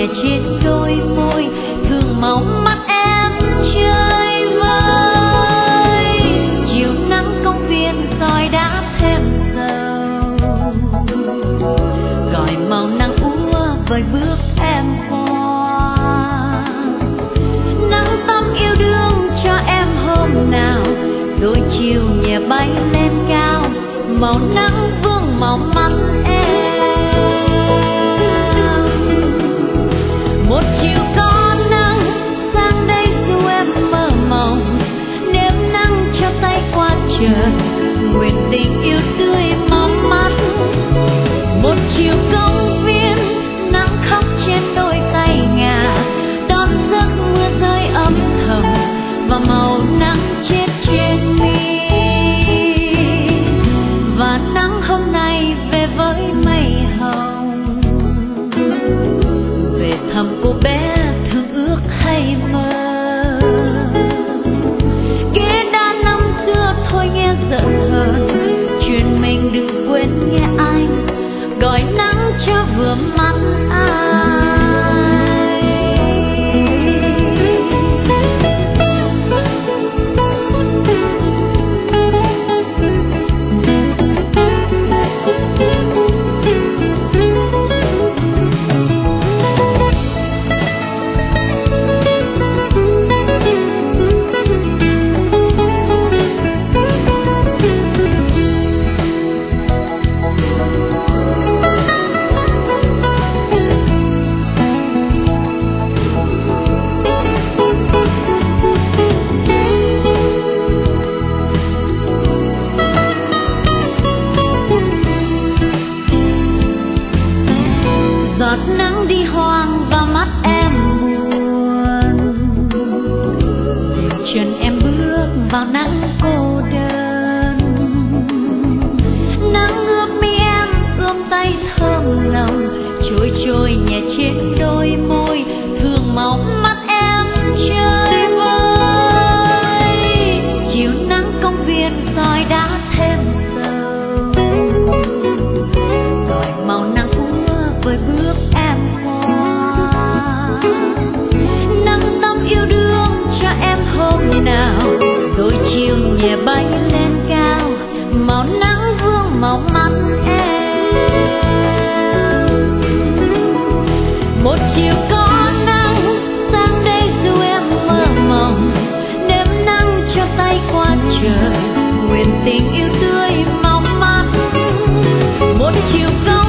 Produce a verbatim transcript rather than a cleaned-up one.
nhẹ trên đôi môi, thương màu mắt em chơi vơi. Chiều nắng công viên soi đã thêm dầu, gọi màu nắng úa vời bước em qua. Nắng tắm yêu đương cho em hôm nào, đôi chiều nhẹ bay lên cao, màu nắng vương màu mắt em. Một chiều có nắng sang đây dù em mơ mộng, nếm nắng cho tay qua trời, nguyện tình yêu tươi mong mắt. Một chiều công viên nắng khóc trên đôi tay ngà, đón giấc mưa rơi âm thầm và màu nắng chết trên mi. Và nắng hôm nay về với mây hồng, về thăm cô bé thương ước hay mơ. Ghế đá năm xưa thôi nghe giận hờn, chuyện mình đừng quên nghe anh, gọi nắng cho vừa mắt ai. Giọt nắng đi hoang và mắt em buồn, dừng chân em bước vào nắng cô đơn. Nắng ướp mi em, ươm tay thơm lòng, trôi trôi nhẹ trên đôi môi, thương màu mắt em chơi vơi. Chiều nắng công viên soi đã thêm dầu, gọi màu nắng úa với bước em qua. Nắng tắm yêu đương cho em hôm nào, đôi chiều nhẹ bay lên cao, màu nắng vương màu mắt em. Một chiều có nắng sang đây dù em mơ mộng, nếm nắng cho tay qua trời, nguyện tình yêu tươi mong mắt. Một chiều có